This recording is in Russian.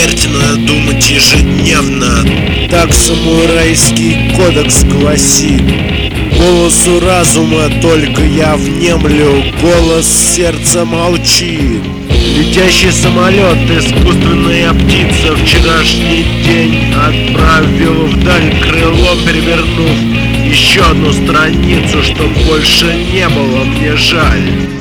смерти надо думать ежедневно. Так самурайский кодекс гласит. Голосу разума только я внемлю, голос сердца молчит. Летящий самолет, искусственная птица, вчерашний день отправил вдаль крыло, перевернув еще одну страницу, чтоб больше не было мне жаль.